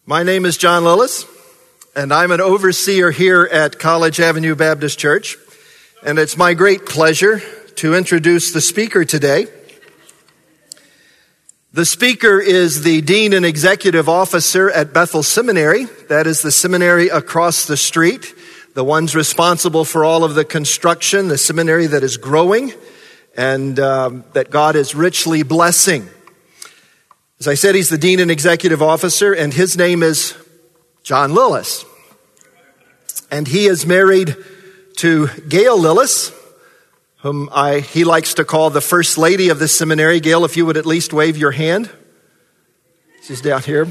My name is John Lillis, and I'm an overseer here at College Avenue Baptist Church. And it's my great pleasure to introduce the speaker today. The speaker is the Dean and Executive Officer at Bethel Seminary. That is the seminary across the street, the ones responsible for all of the construction, the seminary that is growing and that God is richly blessing. As I said, he's the Dean and Executive Officer, and his name is John Lillis. And he is married to Gail Lillis, whom he likes to call the First Lady of the seminary. Gail, if you would at least wave your hand. She's down here.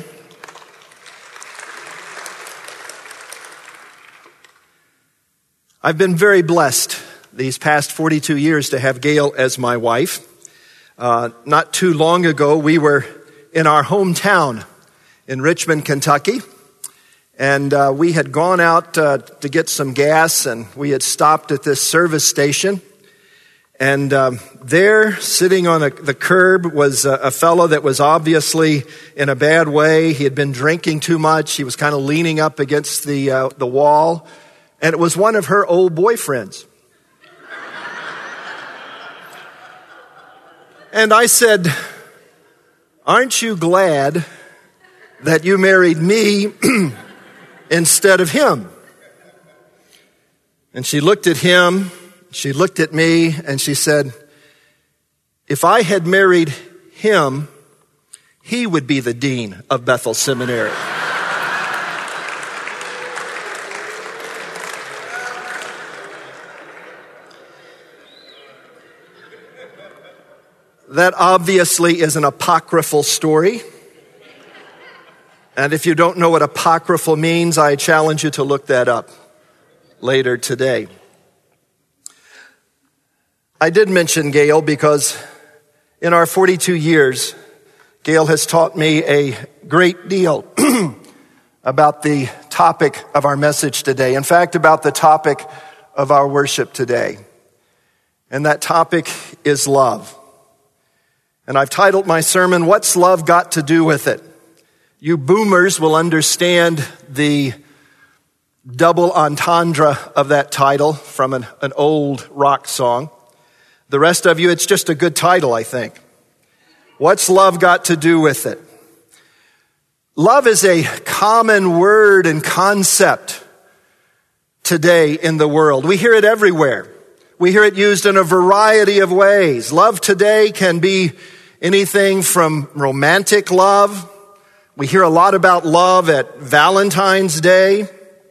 I've been very blessed these past 42 years to have Gail as my wife. Not too long ago, we were in our hometown in Richmond, Kentucky. And we had gone out to get some gas, and we had stopped at this service station. And there, sitting on the curb, was a fellow that was obviously in a bad way. He had been drinking too much. He was kind of leaning up against the wall. And it was one of her old boyfriends. And I said, "Aren't you glad that you married me instead of him?" And she looked at him, she looked at me, and she said, "If I had married him, he would be the dean of Bethel Seminary." That obviously is an apocryphal story. And if you don't know what apocryphal means, I challenge you to look that up later today. I did mention Gail because in our 42 years, Gail has taught me a great deal about the topic of our message today. In fact, about the topic of our worship today. And that topic is love. And I've titled my sermon, "What's Love Got to Do with It?" You boomers will understand the double entendre of that title from an old rock song. The rest of you, it's just a good title, I think. What's love got to do with it? Love is a common word and concept today in the world. We hear it everywhere. We hear it used in a variety of ways. Love today can be anything from romantic love. We hear a lot about love at Valentine's Day.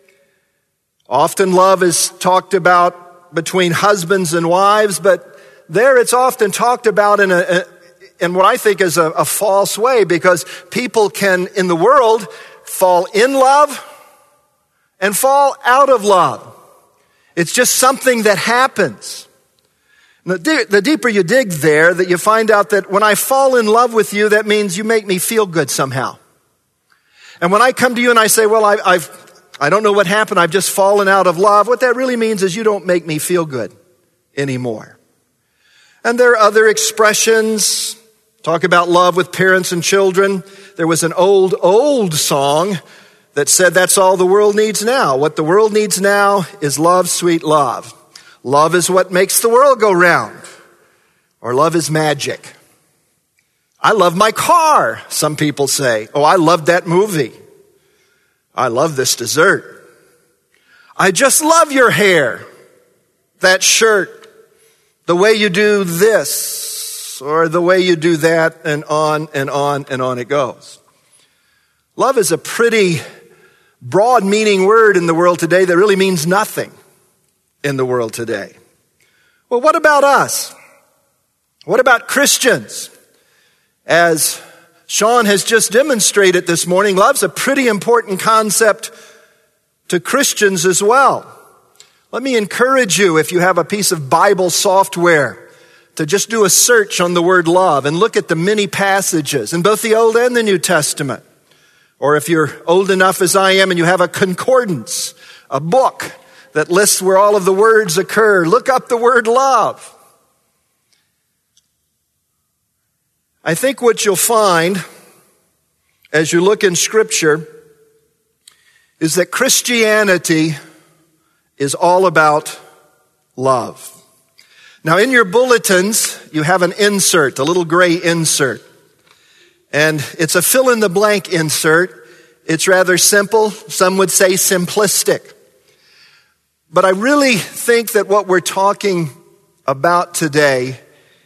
Often love is talked about between husbands and wives, but there it's often talked about in what I think is a false way, because people can, in the world, fall in love and fall out of love. It's just something that happens. The deeper you dig there, that you find out that when I fall in love with you, that means you make me feel good somehow. And when I come to you and I say, well, I don't know what happened, I've just fallen out of love, what that really means is you don't make me feel good anymore. And there are other expressions. Talk about love with parents and children. There was an old song that said that's all the world needs now. What the world needs now is love, sweet love. Love is what makes the world go round. Or love is magic. I love my car, some people say. Oh, I love that movie. I love this dessert. I just love your hair, that shirt, the way you do this, or the way you do that, and on and on and on it goes. Love is a pretty broad meaning word in the world today that really means nothing in the world today. Well, what about us? What about Christians? As Sean has just demonstrated this morning, love's a pretty important concept to Christians as well. Let me encourage you, if you have a piece of Bible software, to just do a search on the word love and look at the many passages in both the Old and the New Testament. Or if you're old enough as I am and you have a concordance, a book that lists where all of the words occur, look up the word love. I think what you'll find as you look in Scripture is that Christianity is all about love. Now, in your bulletins, you have an insert, a little gray insert. And it's a fill-in-the-blank insert. It's rather simple. Some would say simplistic. But I really think that what we're talking about today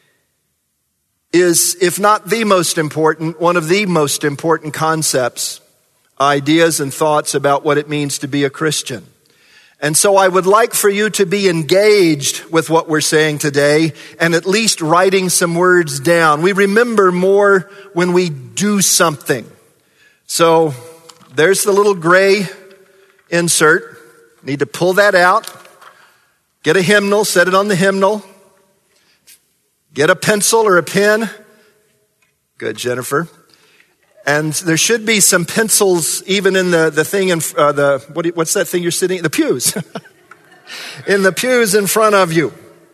is, if not the most important, one of the most important concepts, ideas, and thoughts about what it means to be a Christian. And so I would like for you to be engaged with what we're saying today and at least writing some words down. We remember more when we do something. So there's the little gray insert. Need to pull that out. Get a hymnal, set it on the hymnal. Get a pencil or a pen. Good, Jennifer. And there should be some pencils even in the thing in what's that thing you're sitting in? The pews. In the pews in front of you.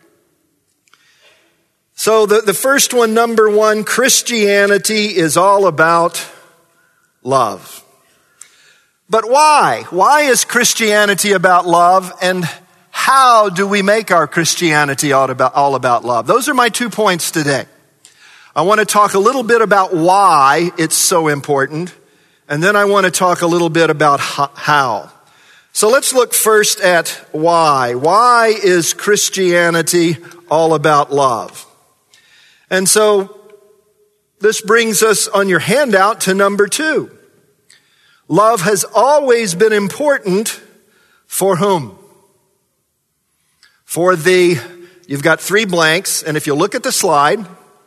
So the first one, number one, Christianity is all about love. But why? Why is Christianity about love, and how do we make our Christianity all about love? Those are my 2 points today. I want to talk a little bit about why it's so important, and then I want to talk a little bit about how. So let's look first at why. Why is Christianity all about love? And so this brings us on your handout to number 2. Love has always been important for whom? You've got 3 blanks, and if you look at the slide,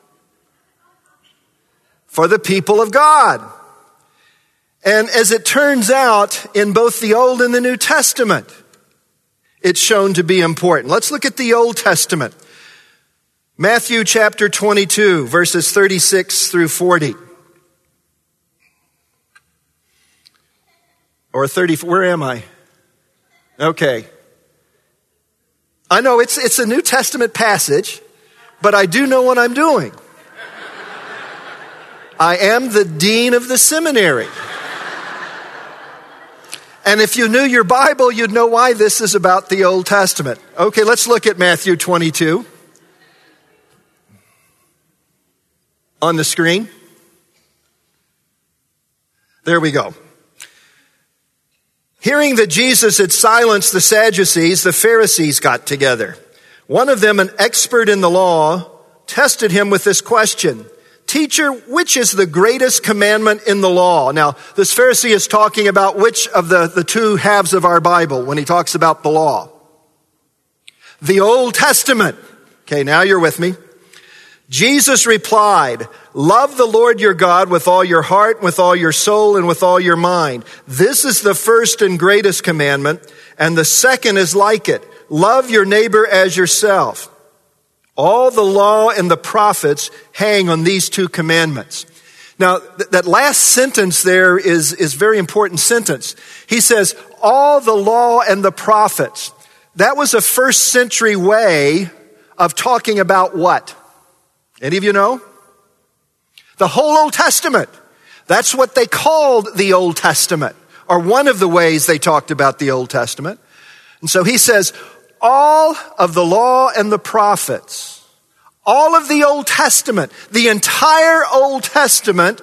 for the people of God. And as it turns out, in both the Old and the New Testament, it's shown to be important. Let's look at the Old Testament. Matthew chapter 22, verses 36 through 40. Or 30, where am I? Okay. I know it's a New Testament passage, but I do know what I'm doing. I am the dean of the seminary. And if you knew your Bible, you'd know why this is about the Old Testament. Okay, let's look at Matthew 22 on the screen. There we go. Hearing that Jesus had silenced the Sadducees, the Pharisees got together. One of them, an expert in the law, tested him with this question. Teacher, which is the greatest commandment in the law? Now, this Pharisee is talking about which of the 2 halves of our Bible when he talks about the law. The Old Testament. Okay, now you're with me. Jesus replied, love the Lord your God with all your heart, with all your soul, and with all your mind. This is the first and greatest commandment, and the second is like it. Love your neighbor as yourself. All the law and the prophets hang on these 2 commandments. Now, that last sentence there is a very important sentence. He says, all the law and the prophets. That was a first century way of talking about what? Any of you know? The whole Old Testament. That's what they called the Old Testament, or one of the ways they talked about the Old Testament. And so he says, all of the law and the prophets, all of the Old Testament, the entire Old Testament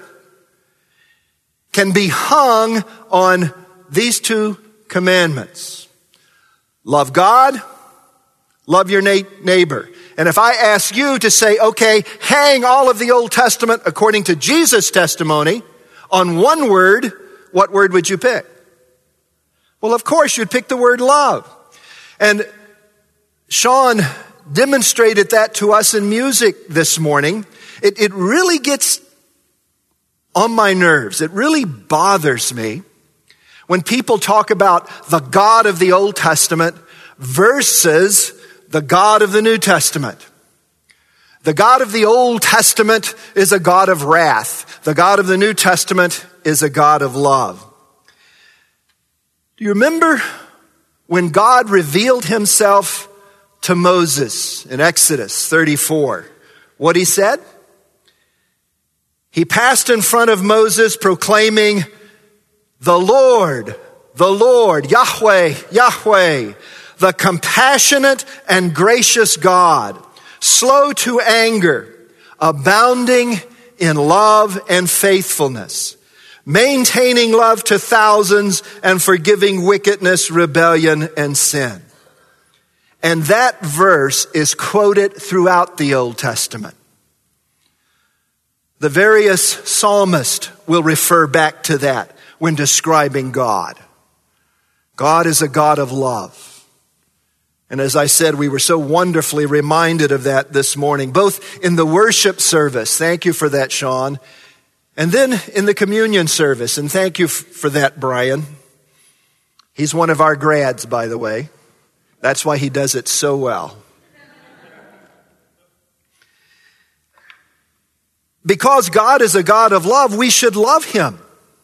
can be hung on these 2 commandments. Love God, love your neighbor. And if I ask you to say, okay, hang all of the Old Testament according to Jesus' testimony on one word, what word would you pick? Well, of course, you'd pick the word love. And Sean demonstrated that to us in music this morning. It really gets on my nerves. It really bothers me when people talk about the God of the Old Testament versus the God of the New Testament. The God of the Old Testament is a God of wrath. The God of the New Testament is a God of love. Do you remember when God revealed himself to Moses in Exodus 34? What he said? He passed in front of Moses proclaiming, the Lord, the Lord, Yahweh, Yahweh, the compassionate and gracious God, slow to anger, abounding in love and faithfulness, maintaining love to thousands and forgiving wickedness, rebellion, and sin. And that verse is quoted throughout the Old Testament. The various psalmists will refer back to that when describing God. God is a God of love. And as I said, we were so wonderfully reminded of that this morning, both in the worship service. Thank you for that, Sean. And then in the communion service. And thank you for that, Brian. He's one of our grads, by the way. That's why he does it so well. Because God is a God of love, we should love him.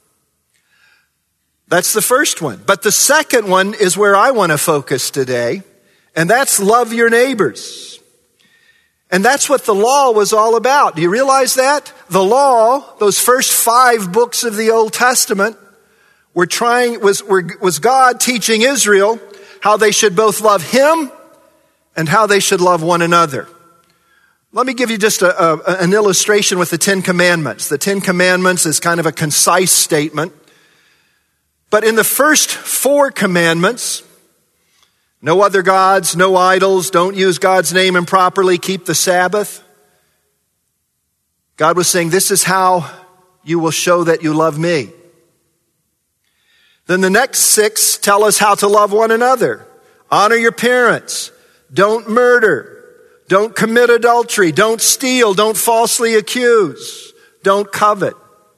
That's the first one. But the second one is where I want to focus today, and that's love your neighbors. And that's what the law was all about. Do you realize that? The law, those first 5 books of the Old Testament, was God teaching Israel how they should both love him and how they should love one another. Let me give you just an illustration with the 10 Commandments. The 10 Commandments is kind of a concise statement. But in the first 4 commandments, no other gods, no idols, don't use God's name improperly, keep the Sabbath. God was saying, this is how you will show that you love me. Then the next 6 tell us how to love one another. Honor your parents. Don't murder. Don't commit adultery. Don't steal. Don't falsely accuse. Don't covet.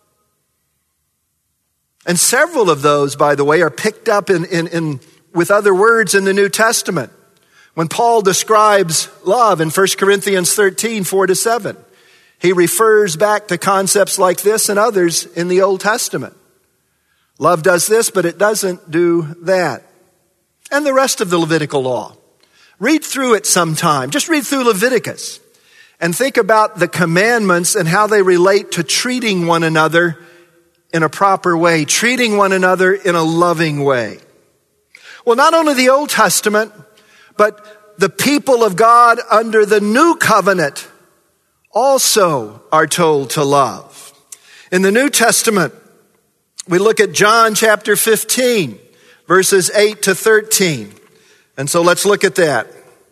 And several of those, by the way, are picked up with other words in the New Testament. When Paul describes love in 1 Corinthians 13, 4-7, he refers back to concepts like this and others in the Old Testament. Love does this, but it doesn't do that. And the rest of the Levitical law. Read through it sometime. Just read through Leviticus and think about the commandments and how they relate to treating one another in a proper way, treating one another in a loving way. Well, not only the Old Testament, but the people of God under the New Covenant also are told to love. In the New Testament, we look at John chapter 15, verses 8-13. And so let's look at that.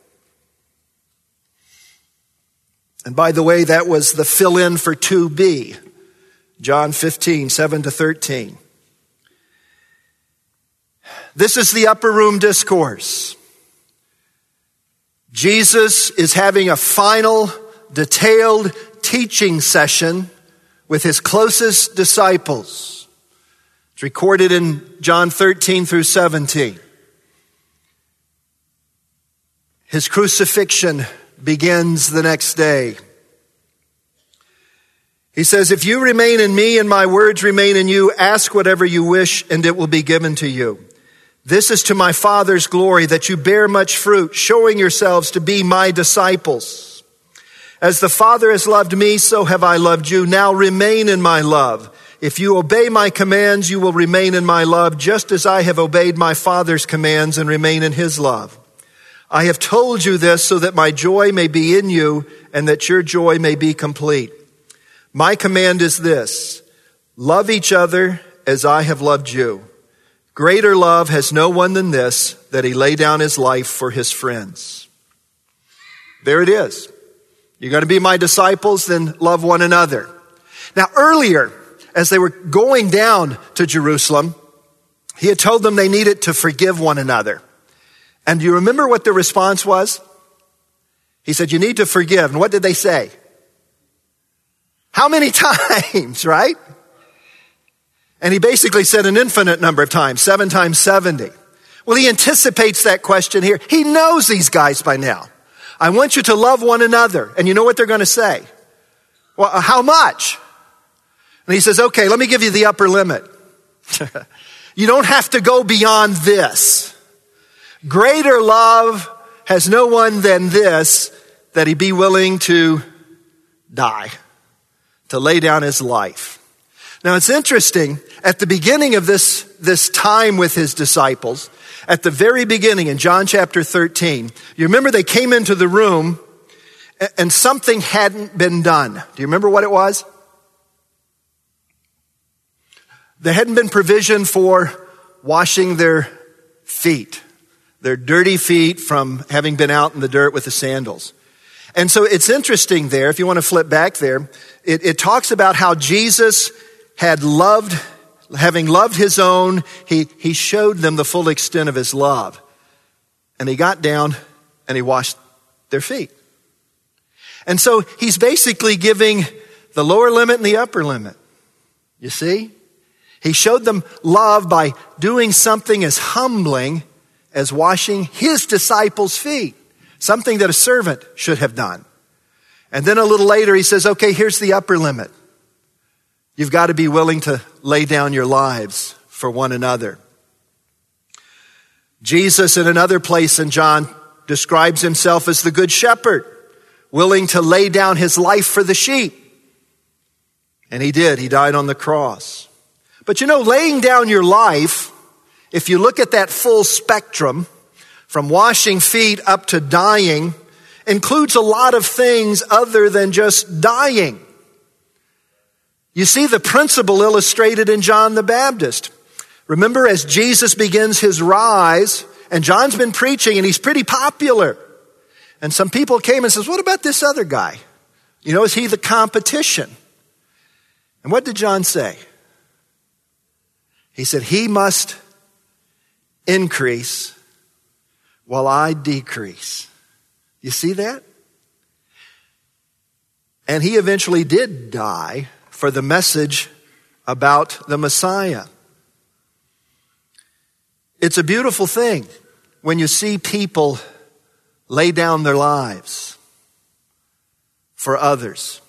And by the way, that was the fill-in for 2b. John 15, 7-13. This is the upper room discourse. Jesus is having a final, detailed teaching session with his closest disciples. It's recorded in John 13 through 17. His crucifixion begins the next day. He says, if you remain in me and my words remain in you, ask whatever you wish and it will be given to you. This is to my Father's glory that you bear much fruit, showing yourselves to be my disciples. As the Father has loved me, so have I loved you. Now remain in my love. If you obey my commands, you will remain in my love, just as I have obeyed my Father's commands and remain in his love. I have told you this so that my joy may be in you and that your joy may be complete. My command is this: love each other as I have loved you. Greater love has no one than this, that he lay down his life for his friends. There it is. You're going to be my disciples, then love one another. Now earlier, as they were going down to Jerusalem, he had told them they needed to forgive one another. And do you remember what the response was? He said, you need to forgive. And what did they say? How many times, right? And he basically said an infinite number of times, 7 times 70. Well, he anticipates that question here. He knows these guys by now. I want you to love one another. And you know what they're going to say? Well, how much? And he says, okay, let me give you the upper limit. You don't have to go beyond this. Greater love has no one than this, that he be willing to die, to lay down his life. Now it's interesting, at the beginning of this time with his disciples, at the very beginning in John chapter 13, you remember they came into the room and something hadn't been done. Do you remember what it was? There hadn't been provision for washing their feet, their dirty feet from having been out in the dirt with the sandals. And so it's interesting there, if you want to flip back there, it talks about how Jesus had loved, having loved his own, he showed them the full extent of his love. And he got down and he washed their feet. And so he's basically giving the lower limit and the upper limit. You see? He showed them love by doing something as humbling as washing his disciples' feet. Something that a servant should have done. And then a little later he says, okay, here's the upper limit. You've got to be willing to lay down your lives for one another. Jesus, in another place in John, describes himself as the good shepherd, willing to lay down his life for the sheep. And he did. He died on the cross. But you know, laying down your life, if you look at that full spectrum, from washing feet up to dying, includes a lot of things other than just dying. You see the principle illustrated in John the Baptist. Remember, as Jesus begins his rise, and John's been preaching and he's pretty popular. And some people came and says, what about this other guy? You know, is he the competition? And what did John say? He said, he must increase while I decrease. You see that? And he eventually did die for the message about the Messiah. It's a beautiful thing when you see people lay down their lives for others.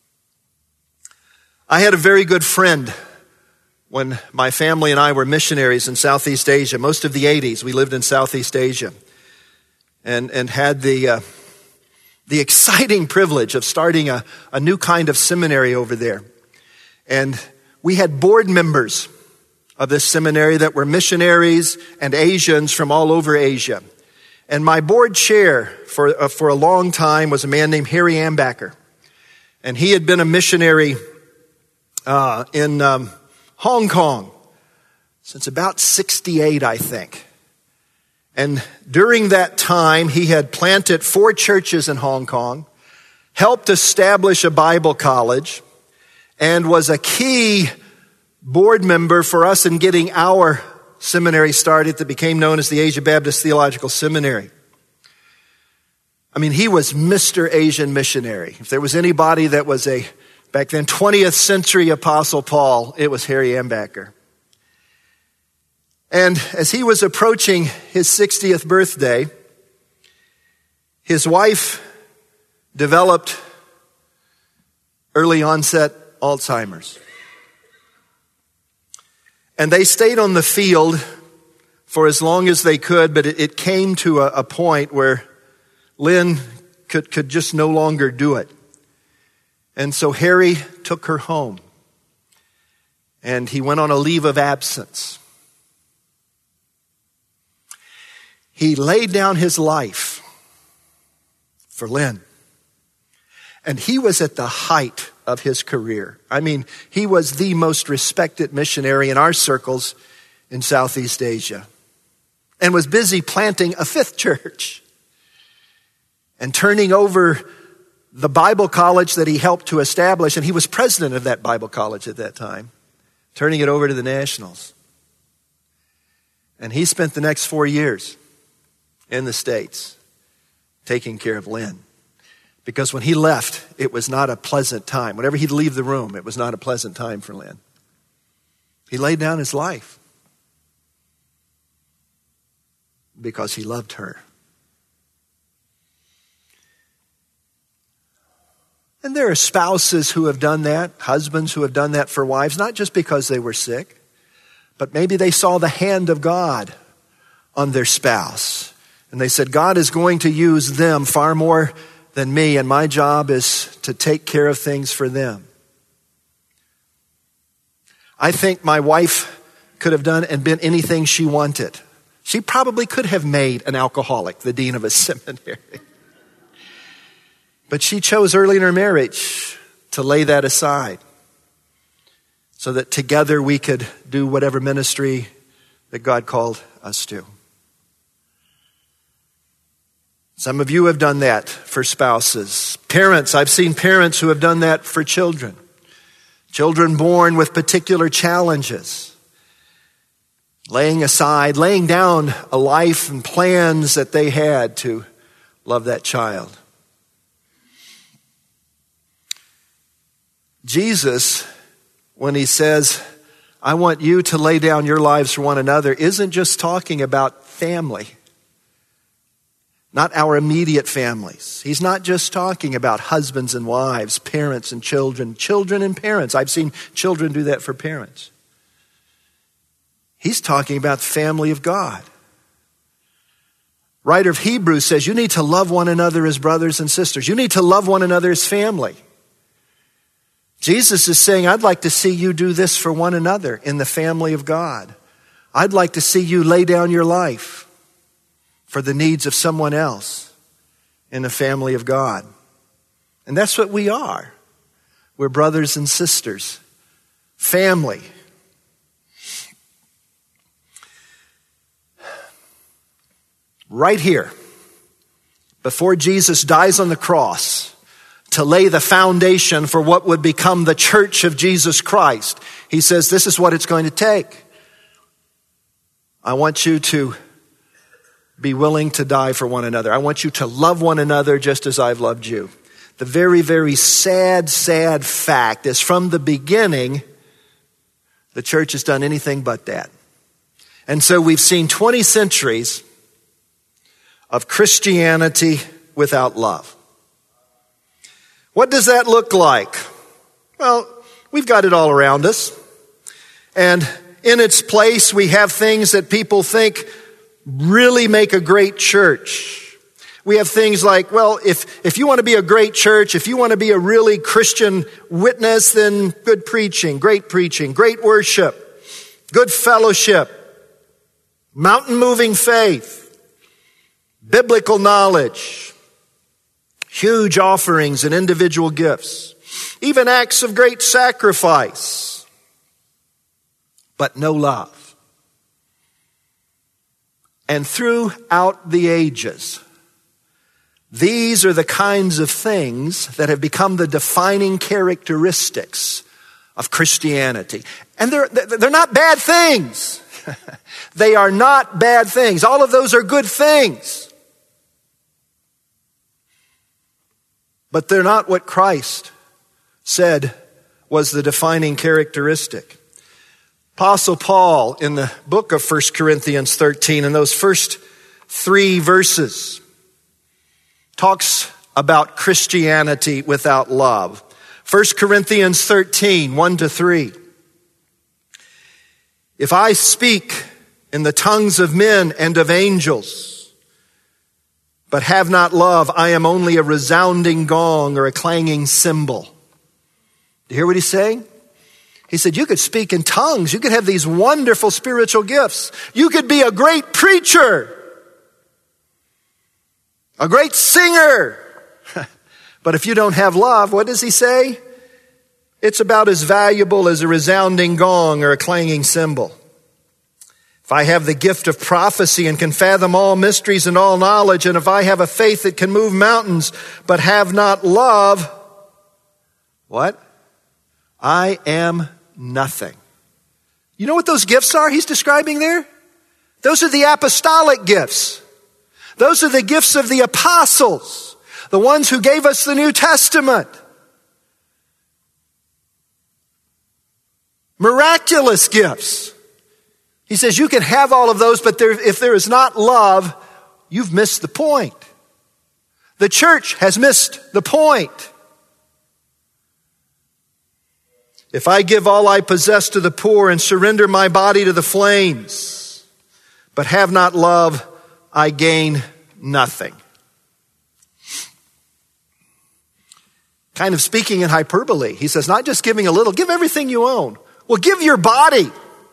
I had a very good friend when my family and I were missionaries in Southeast Asia. Most of the 80s, we lived in Southeast Asia. And had the exciting privilege of starting a new kind of seminary over there. And we had board members of this seminary that were missionaries and Asians from all over Asia. And my board chair for a long time was a man named Harry Ambacher. And he had been a missionary in Hong Kong since about 68, I think. And during that time, he had planted 4 churches in Hong Kong, helped establish a Bible college, and was a key board member for us in getting our seminary started that became known as the Asia Baptist Theological Seminary. I mean, he was Mr. Asian missionary. If there was anybody that was back then, 20th century Apostle Paul, it was Harry Ambacher. And as he was approaching his 60th birthday, his wife developed early onset Alzheimer's. And they stayed on the field for as long as they could, but it came to a point where Lynn could just no longer do it. And so Harry took her home and he went on a leave of absence. He laid down his life for Lynn. And he was at the height of his career. I mean, he was the most respected missionary in our circles in Southeast Asia. And was busy planting a 5th church. And turning over the Bible college that he helped to establish. And he was president of that Bible college at that time. Turning it over to the Nationals. And he spent the next 4 years in the States, taking care of Lynn. Because when he left, it was not a pleasant time. Whenever he'd leave the room, it was not a pleasant time for Lynn. He laid down his life because he loved her. And there are spouses who have done that, husbands who have done that for wives, not just because they were sick, but maybe they saw the hand of God on their spouse. And they said, God is going to use them far more than me, and my job is to take care of things for them. I think my wife could have done and been anything she wanted. She probably could have made an alcoholic the dean of a seminary. But she chose early in her marriage to lay that aside so that together we could do whatever ministry that God called us to. Some of you have done that for spouses. Parents, I've seen parents who have done that for children. Children born with particular challenges. Laying down a life and plans that they had to love that child. Jesus, when he says, I want you to lay down your lives for one another, isn't just talking about family. Not our immediate families. He's not just talking about husbands and wives, parents and children, children and parents. I've seen children do that for parents. He's talking about the family of God. Writer of Hebrews says you need to love one another as brothers and sisters. You need to love one another as family. Jesus is saying, I'd like to see you do this for one another in the family of God. I'd like to see you lay down your life for the needs of someone else in the family of God. And that's what we are. We're brothers and sisters. Family. Right here, before Jesus dies on the cross to lay the foundation for what would become the church of Jesus Christ, he says, this is what it's going to take. I want you to be willing to die for one another. I want you to love one another just as I've loved you. The very, very sad fact is from the beginning, the church has done anything but that. And so we've seen 20 centuries of Christianity without love. What does that look like? Well, we've got it all around us. And in its place, we have things that people think really make a great church. We have things like, well, if you want to be a great church, if you want to be a really Christian witness, then good preaching, great worship, good fellowship, mountain-moving faith, biblical knowledge, huge offerings and individual gifts, even acts of great sacrifice, but no love. And throughout the ages, these are the kinds of things that have become the defining characteristics of Christianity. And they're not bad things. They are not bad things. All of those are good things. But they're not what Christ said was the defining characteristic. Apostle Paul in the book of 1 Corinthians 13, in those first 3 verses, talks about Christianity without love. 1 Corinthians 13, 1-3. If I speak in the tongues of men and of angels, but have not love, I am only a resounding gong or a clanging cymbal. Do you hear what he's saying? He said, you could speak in tongues. You could have these wonderful spiritual gifts. You could be a great preacher, a great singer. But if you don't have love, what does he say? It's about as valuable as a resounding gong or a clanging cymbal. If I have the gift of prophecy and can fathom all mysteries and all knowledge, and if I have a faith that can move mountains, but have not love, what? I am nothing. You know what those gifts are he's describing there? Those are the apostolic gifts. Those are the gifts of the apostles, the ones who gave us the New Testament. Miraculous gifts. He says you can have all of those, but if there is not love, you've missed the point. The church has missed the point. If I give all I possess to the poor and surrender my body to the flames, but have not love, I gain nothing. Kind of speaking in hyperbole. He says, not just giving a little, give everything you own. will give your body.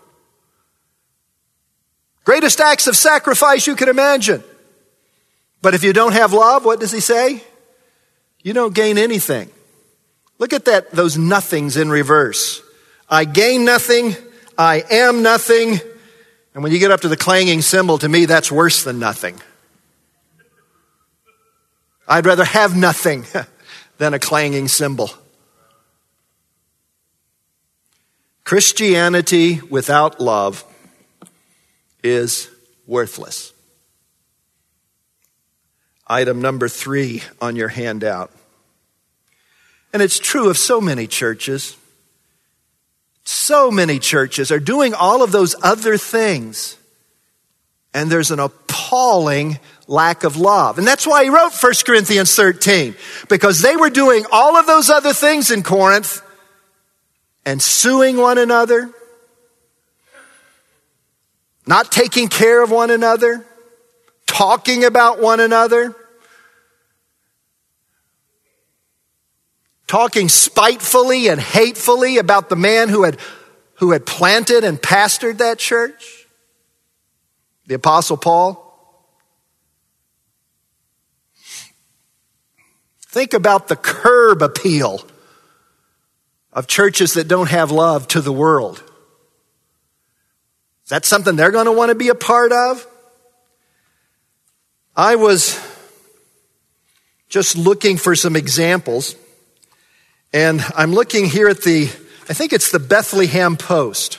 Greatest acts of sacrifice you can imagine. But if you don't have love, what does he say? You don't gain anything. Look at those nothings in reverse. I gain nothing. I am nothing. And when you get up to the clanging cymbal, to me, that's worse than nothing. I'd rather have nothing than a clanging cymbal. Christianity without love is worthless. Item number 3 on your handout. And it's true of so many churches. So many churches are doing all of those other things. And there's an appalling lack of love. And that's why he wrote 1 Corinthians 13. Because they were doing all of those other things in Corinth and suing one another, not taking care of one another, talking about one another, talking spitefully and hatefully about the man who had planted and pastored that church, the Apostle Paul. Think about the curb appeal of churches that don't have love to the world. Is that something they're going to want to be a part of? I was just looking for some examples, and I'm looking here at I think it's the Bethlehem Post.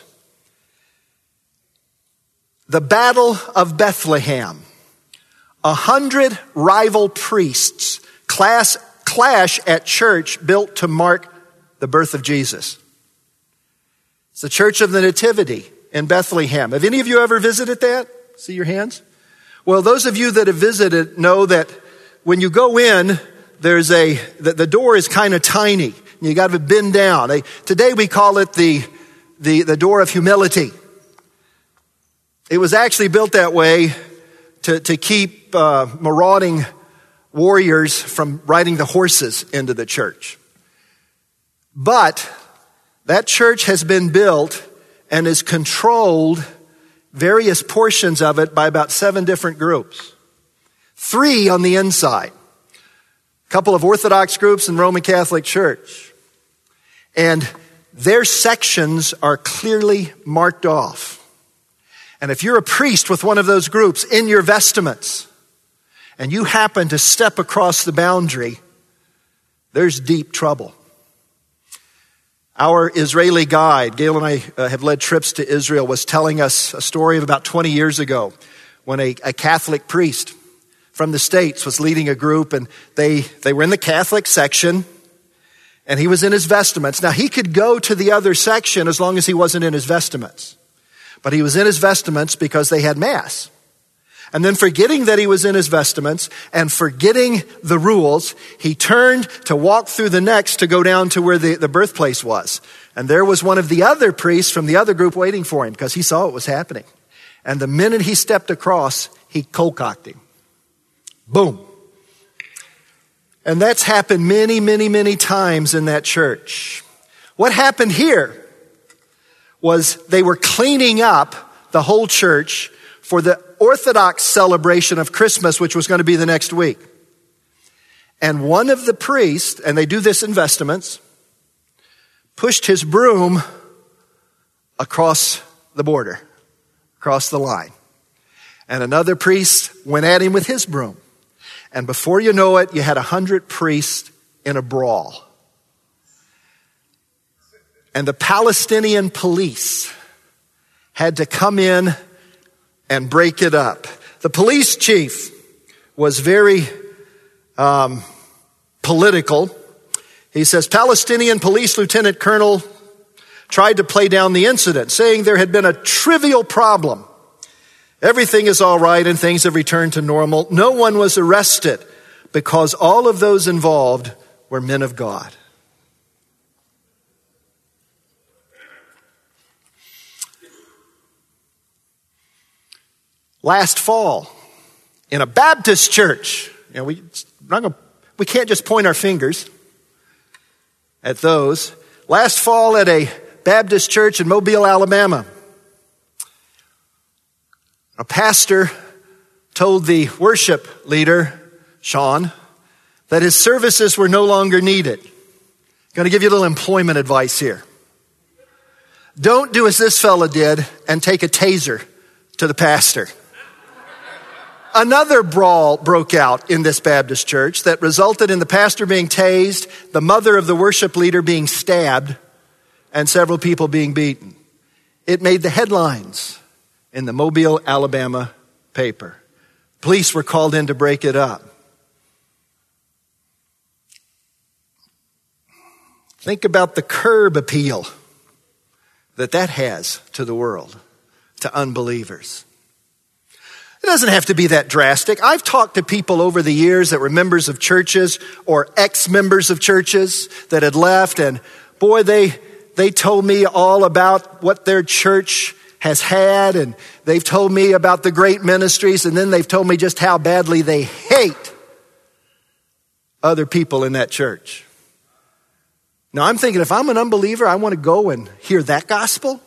The Battle of Bethlehem. 100 rival priests clash at church built to mark the birth of Jesus. It's the Church of the Nativity in Bethlehem. Have any of you ever visited that? See your hands? Well, those of you that have visited know that when you go in, the door is kind of tiny. You got to bend down. Today we call it the door of humility. It was actually built that way to keep marauding warriors from riding the horses into the church. But that church has been built and is controlled, various portions of it, by about 7 different groups. 3 on the inside. A couple of Orthodox groups and Roman Catholic Church. And their sections are clearly marked off. And if you're a priest with one of those groups in your vestments, and you happen to step across the boundary, there's deep trouble. Our Israeli guide, Gail and I have led trips to Israel, was telling us a story of about 20 years ago when a Catholic priest from the States was leading a group, and they were in the Catholic section, and he was in his vestments. Now, he could go to the other section as long as he wasn't in his vestments. But he was in his vestments because they had Mass. And then forgetting that he was in his vestments and forgetting the rules, he turned to walk through the next to go down to where the birthplace was. And there was one of the other priests from the other group waiting for him because he saw what was happening. And the minute he stepped across, he cold-cocked him. Boom. And that's happened many, many, many times in that church. What happened here was they were cleaning up the whole church for the Orthodox celebration of Christmas, which was going to be the next week. And one of the priests, and they do this in vestments, pushed his broom across the border, across the line. And another priest went at him with his broom. And before you know it, you had 100 priests in a brawl. And the Palestinian police had to come in and break it up. The police chief was very political. He says, Palestinian police lieutenant colonel tried to play down the incident, saying there had been a trivial problem. Everything is all right and things have returned to normal. No one was arrested because all of those involved were men of God. Last fall, in a Baptist church, we can't just point our fingers at those. Last fall at a Baptist church in Mobile, Alabama. A pastor told the worship leader, Sean, that his services were no longer needed. Going to give you a little employment advice here. Don't do as this fella did and take a taser to the pastor. Another brawl broke out in this Baptist church that resulted in the pastor being tased, the mother of the worship leader being stabbed, and several people being beaten. It made the headlines in the Mobile, Alabama paper. Police were called in to break it up. Think about the curb appeal that has to the world, to unbelievers. It doesn't have to be that drastic. I've talked to people over the years that were members of churches or ex-members of churches that had left, and boy, they told me all about what their church has had, and they've told me about the great ministries, and then they've told me just how badly they hate other people in that church. Now I'm thinking, if I'm an unbeliever, I want to go and hear that gospel.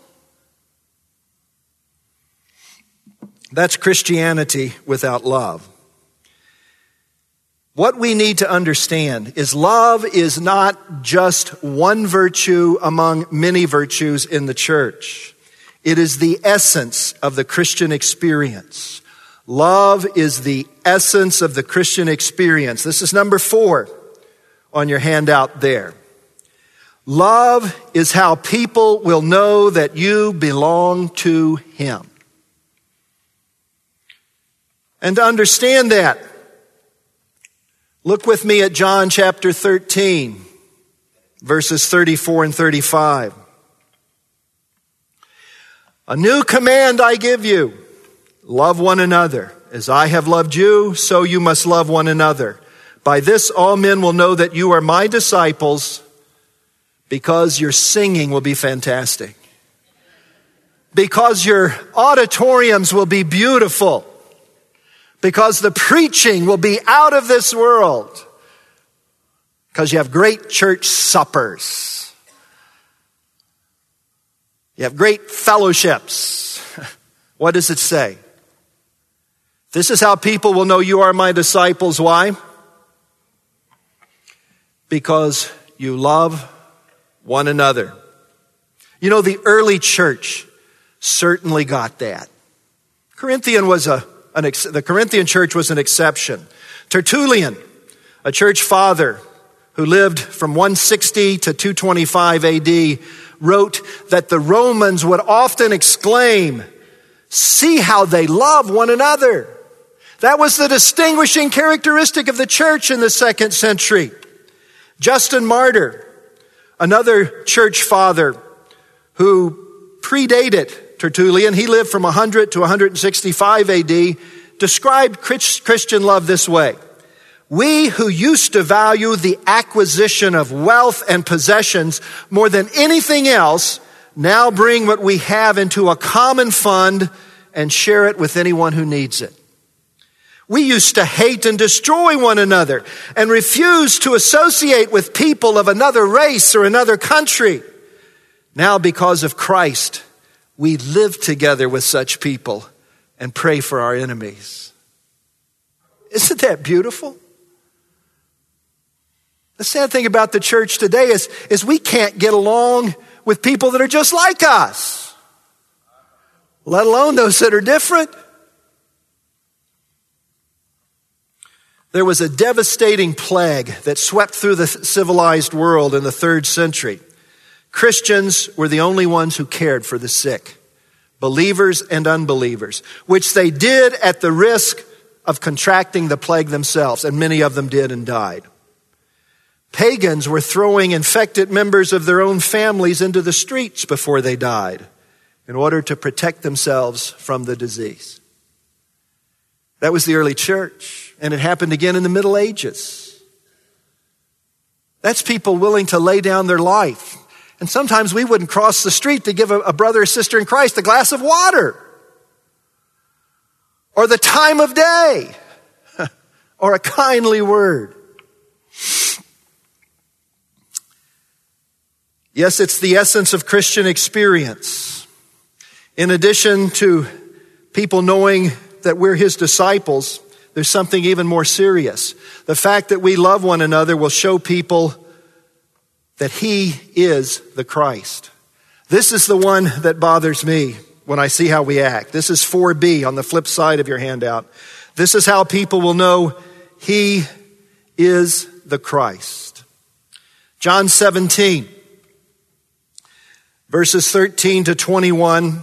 That's Christianity without love. What we need to understand is love is not just one virtue among many virtues in the church. It is the essence of the Christian experience. Love is the essence of the Christian experience. This is number 4 on your handout there. Love is how people will know that you belong to Him. And to understand that, look with me at John chapter 13, verses 34 and 35. A new command I give you, love one another. As I have loved you, so you must love one another. By this all men will know that you are my disciples, because your singing will be fantastic. Because your auditoriums will be beautiful. Because the preaching will be out of this world. Because you have great church suppers. You have great fellowships. What does it say? This is how people will know you are my disciples. Why? Because you love one another. You know, the early church certainly got that. The Corinthian church was an exception. Tertullian, a church father who lived from 160 to 225 AD, wrote that the Romans would often exclaim, "See how they love one another." That was the distinguishing characteristic of the church in the 2nd century. Justin Martyr, another church father who predated Tertullian, he lived from 100 to 165 AD, described Christian love this way. We who used to value the acquisition of wealth and possessions more than anything else now bring what we have into a common fund and share it with anyone who needs it. We used to hate and destroy one another and refuse to associate with people of another race or another country. Now, because of Christ, we live together with such people and pray for our enemies. Isn't that beautiful? The sad thing about the church today is we can't get along with people that are just like us, let alone those that are different. There was a devastating plague that swept through the civilized world in the 3rd century. Christians were the only ones who cared for the sick, believers and unbelievers, which they did at the risk of contracting the plague themselves, and many of them did and died. Pagans were throwing infected members of their own families into the streets before they died in order to protect themselves from the disease. That was the early church, and it happened again in the Middle Ages. That's people willing to lay down their life. And sometimes we wouldn't cross the street to give a brother or sister in Christ a glass of water, or the time of day, or a kindly word. Yes, it's the essence of Christian experience. In addition to people knowing that we're his disciples, there's something even more serious. The fact that we love one another will show people that he is the Christ. This is the one that bothers me when I see how we act. This is 4B on the flip side of your handout. This is how people will know he is the Christ. John 17, verses 13 to 21.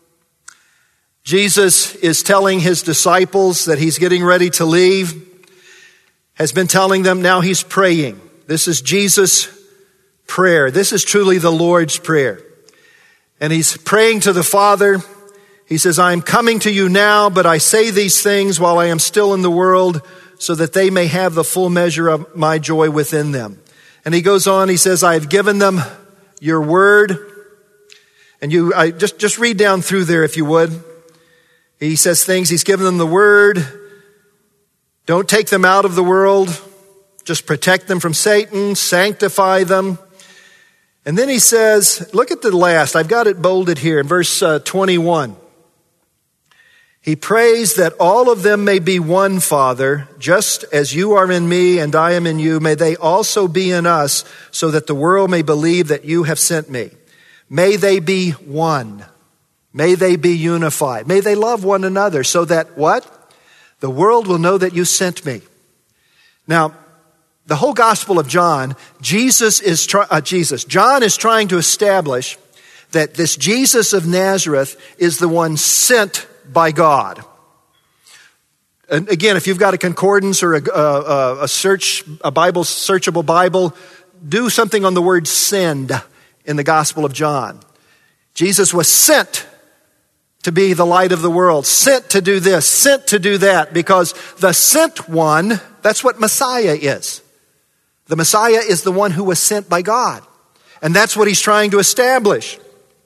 Jesus is telling his disciples that he's getting ready to leave, has been telling them, now he's praying. This is Jesus' prayer. This is truly the Lord's Prayer. And he's praying to the Father. He says, I am coming to you now, but I say these things while I am still in the world, so that they may have the full measure of my joy within them. And he goes on, he says, I have given them your word. And just read down through there if you would. He says things, he's given them the word. Don't take them out of the world. Just protect them from Satan, sanctify them. And then he says, look at the last, I've got it bolded here in verse 21. He prays that all of them may be one, Father, just as you are in me and I am in you. May they also be in us, so that the world may believe that you have sent me. May they be one. May they be unified. May they love one another, so that what? The world will know that you sent me. Now, the whole Gospel of John, John is trying to establish that this Jesus of Nazareth is the one sent by God. And again, if you've got a concordance or a searchable Bible, do something on the word send in the Gospel of John. Jesus was sent to be the light of the world, sent to do this, sent to do that, because the sent one, that's what Messiah is. The Messiah is the one who was sent by God. And that's what he's trying to establish.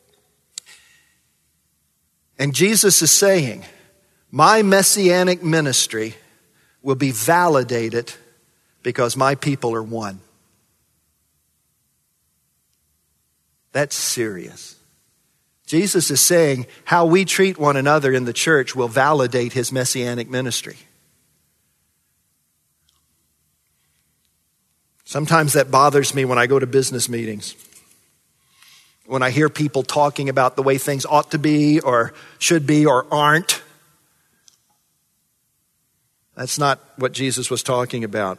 And Jesus is saying, my messianic ministry will be validated because my people are one. That's serious. Jesus is saying how we treat one another in the church will validate his messianic ministry. Sometimes that bothers me when I go to business meetings. When I hear people talking about the way things ought to be or should be or aren't. That's not what Jesus was talking about.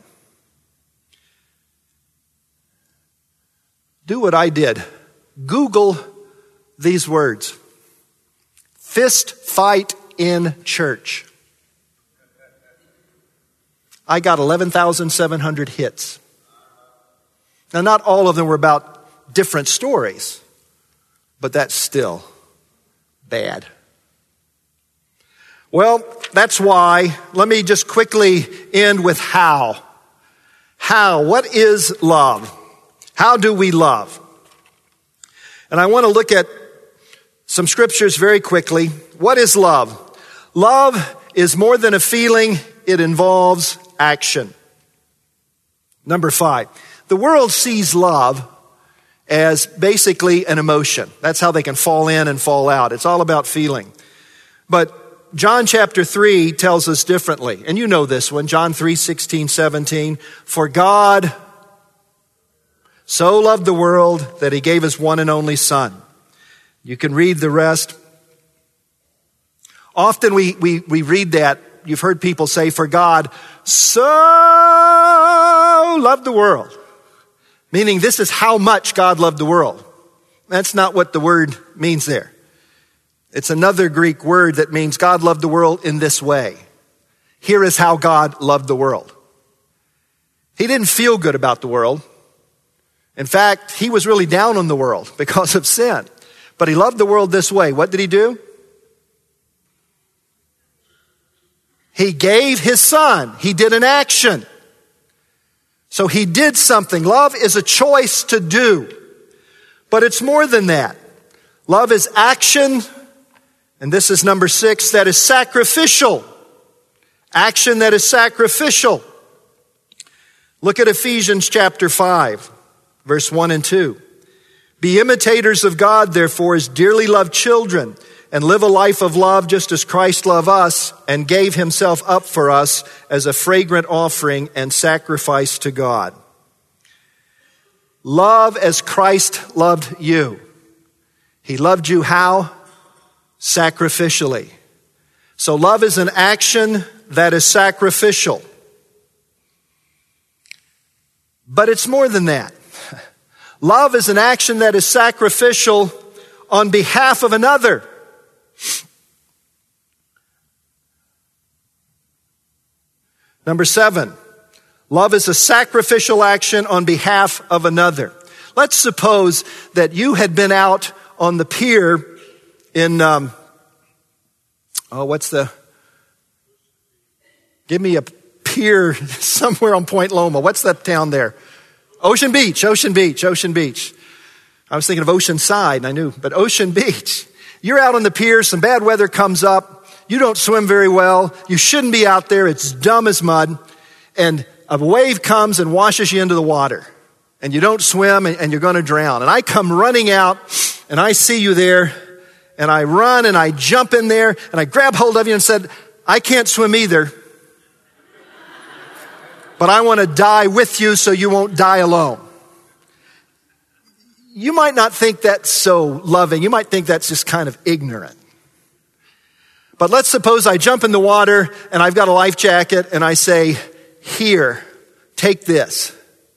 Do what I did. Google these words. Fist fight in church. I got 11,700 hits. Now, not all of them were about different stories, but that's still bad. Well, that's why. Let me just quickly end with how. How? What is love? How do we love? And I want to look at some scriptures very quickly. What is love? Love is more than a feeling. It involves action. Number 5. The world sees love as basically an emotion. That's how they can fall in and fall out. It's all about feeling. But John chapter 3 tells us differently. And you know this one, John 3:16-17. For God so loved the world that he gave his one and only Son. You can read the rest. Often we read that. You've heard people say, for God so loved the world. Meaning this is how much God loved the world. That's not what the word means there. It's another Greek word that means God loved the world in this way. Here is how God loved the world. He didn't feel good about the world. In fact, he was really down on the world because of sin. But he loved the world this way. What did he do? He gave his Son. He did an action. So he did something. Love is a choice to do. But it's more than that. Love is action, and this is number 6, that is sacrificial. Action that is sacrificial. Look at Ephesians chapter 5, verse 1 and 2. Be imitators of God, therefore, as dearly loved children, and live a life of love just as Christ loved us and gave himself up for us as a fragrant offering and sacrifice to God. Love as Christ loved you. He loved you how? Sacrificially. So love is an action that is sacrificial. But it's more than that. Love is an action that is sacrificial on behalf of another. Number 7, love is a sacrificial action on behalf of another. Let's suppose that you had been out on the pier in, give me a pier somewhere on Point Loma. What's that town there? Ocean Beach. I was thinking of Oceanside, and I knew, but Ocean Beach. You're out on the pier, some bad weather comes up, you don't swim very well, you shouldn't be out there, it's dumb as mud, and a wave comes and washes you into the water, and you don't swim, and you're going to drown. And I come running out, and I see you there, and I run, and I jump in there, and I grab hold of you and said, I can't swim either, but I want to die with you so you won't die alone. You might not think that's so loving. You might think that's just kind of ignorant. But let's suppose I jump in the water and I've got a life jacket and I say, here, take this.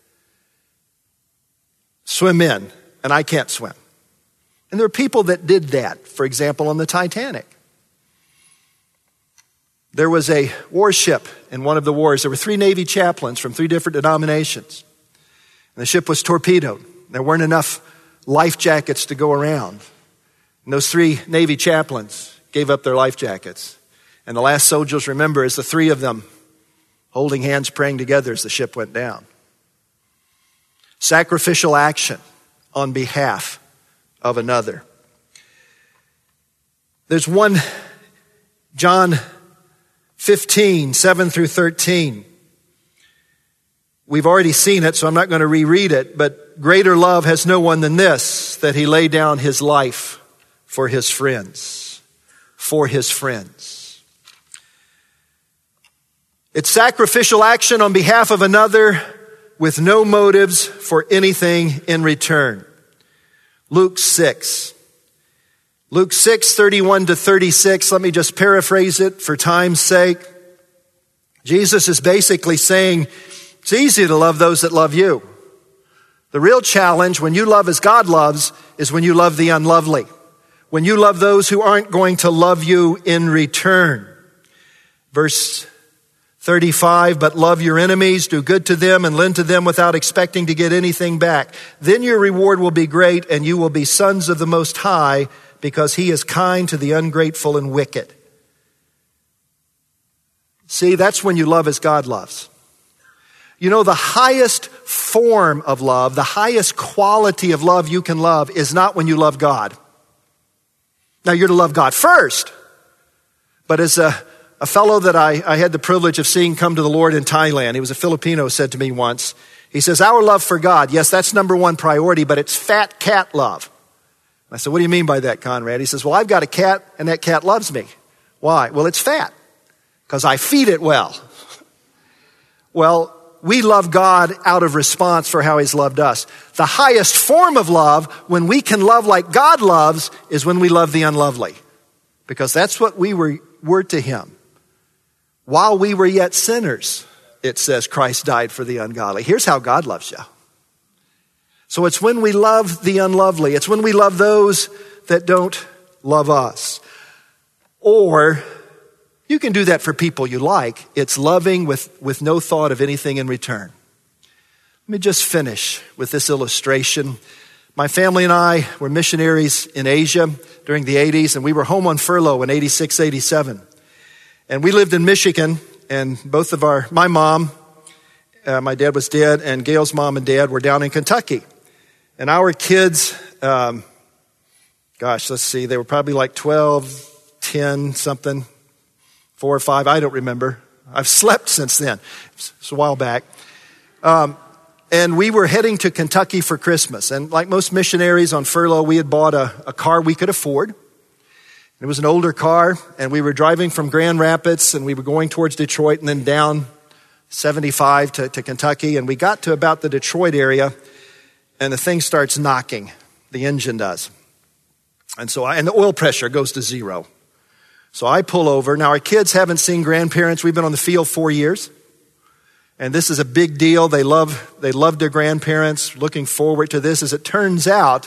Swim in. And I can't swim. And there are people that did that. For example, on the Titanic. There was a warship in one of the wars. There were 3 Navy chaplains from 3 different denominations. And the ship was torpedoed. There weren't enough life jackets to go around. And those 3 Navy chaplains gave up their life jackets. And the last soldiers remember is the 3 of them holding hands, praying together as the ship went down. Sacrificial action on behalf of another. There's one, John 15, 7 through 13. We've already seen it, so I'm not going to reread it, but greater love has no one than this, that he lay down his life for his friends. For his friends. It's sacrificial action on behalf of another with no motives for anything in return. Luke 6. Luke 6, 31 to 36. Let me just paraphrase it for time's sake. Jesus is basically saying, it's easy to love those that love you. The real challenge when you love as God loves is when you love the unlovely. When you love those who aren't going to love you in return. Verse 35, but love your enemies, do good to them and lend to them without expecting to get anything back. Then your reward will be great and you will be sons of the Most High because he is kind to the ungrateful and wicked. See, that's when you love as God loves. You know, the highest form of love, the highest quality of love you can love is not when you love God. Now, you're to love God first. But as a fellow that I had the privilege of seeing come to the Lord in Thailand, he was a Filipino, said to me once, he says, our love for God, yes, that's number one priority, but it's fat cat love. I said, what do you mean by that, Conrad? He says, well, I've got a cat and that cat loves me. Why? Well, it's fat because I feed it well. Well, we love God out of response for how he's loved us. The highest form of love, when we can love like God loves, is when we love the unlovely. Because that's what we were to him. While we were yet sinners, it says Christ died for the ungodly. Here's how God loves you. So it's when we love the unlovely. It's when we love those that don't love us. Or you can do that for people you like. It's loving with no thought of anything in return. Let me just finish with this illustration. My family and I were missionaries in Asia during the 80s, and we were home on furlough in 86, 87. And we lived in Michigan, and both of my mom, my dad was dead, and Gail's mom and dad were down in Kentucky. And our kids, let's see, they were probably like 12, 10, something, 4 or 5, I don't remember. I've slept since then. It's a while back. And we were heading to Kentucky for Christmas. And like most missionaries on furlough, we had bought a car we could afford. It was an older car, and we were driving from Grand Rapids, and we were going towards Detroit and then down 75 to Kentucky. And we got to about the Detroit area, and the thing starts knocking. The engine does. And the oil pressure goes to zero. So I pull over. Now, our kids haven't seen grandparents. We've been on the field 4 years. And this is a big deal. They love their grandparents, looking forward to this. As it turns out,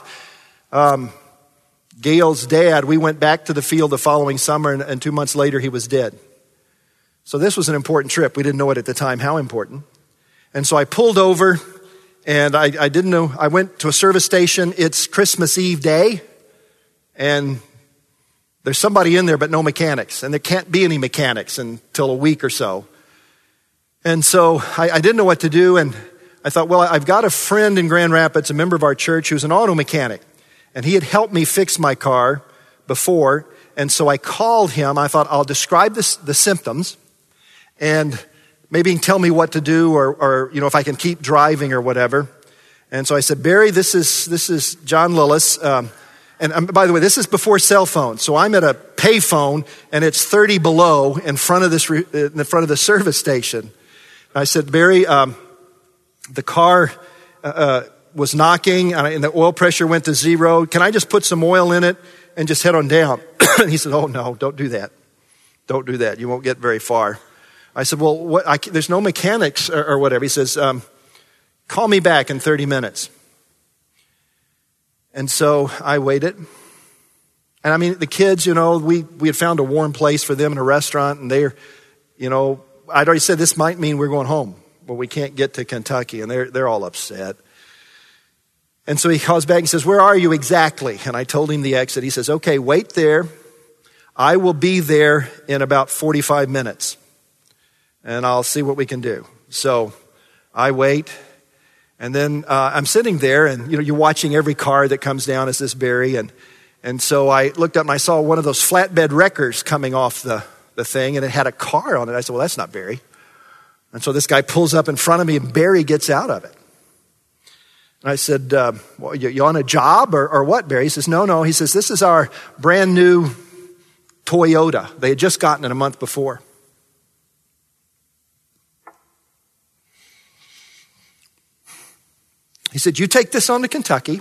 Gail's dad, we went back to the field the following summer, and 2 months later he was dead. So this was an important trip. We didn't know it at the time how important. And so I pulled over, and I didn't know. I went to a service station. It's Christmas Eve day, and there's somebody in there but no mechanics. And there can't be any mechanics until a week or so. And so I didn't know what to do, and I thought, well, I've got a friend in Grand Rapids, a member of our church, who's an auto mechanic. And he had helped me fix my car before. And so I called him. I thought, I'll describe the symptoms, and maybe he can tell me what to do, or if I can keep driving or whatever. And so I said, Barry, this is John Lillis. And by the way, this is before cell phones. So I'm at a pay phone, and it's 30 below in front of the service station. I said, Barry, the car was knocking, and the oil pressure went to zero. Can I just put some oil in it and just head on down? And he said, oh, no, don't do that. Don't do that. You won't get very far. I said, well, there's no mechanics or whatever. He says, call me back in 30 minutes. And so I waited. And I mean, the kids, we had found a warm place for them in a restaurant, and they're, I'd already said this might mean we're going home, but we can't get to Kentucky, and they're all upset. And so he calls back and says, where are you exactly? And I told him the exit. He says, okay, wait there. I will be there in about 45 minutes, and I'll see what we can do. So I wait, and then I'm sitting there, and you're watching every car that comes down as this Barry, and so I looked up and I saw one of those flatbed wreckers coming off the thing, and it had a car on it. I said, well, that's not Barry. And so this guy pulls up in front of me, and Barry gets out of it. And I said, well, you on a job or what, Barry? He says, no. He says, this is our brand new Toyota. They had just gotten it a month before. He said, you take this on to Kentucky,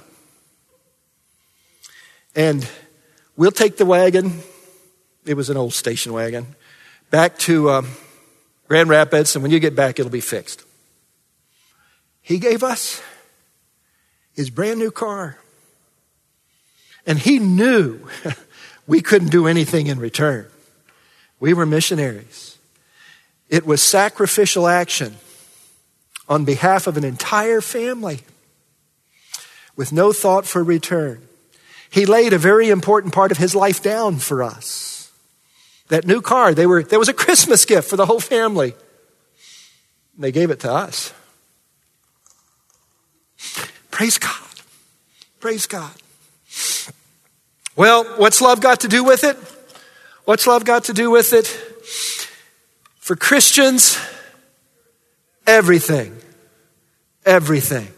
and we'll take the wagon. It was an old station wagon, back to Grand Rapids, and when you get back, it'll be fixed. He gave us his brand new car, and he knew we couldn't do anything in return. We were missionaries. It was sacrificial action on behalf of an entire family with no thought for return. He laid a very important part of his life down for us. That new car, there was a Christmas gift for the whole family. They gave it to us. Praise God. Praise God. Well, what's love got to do with it? What's love got to do with it? For Christians, everything. Everything.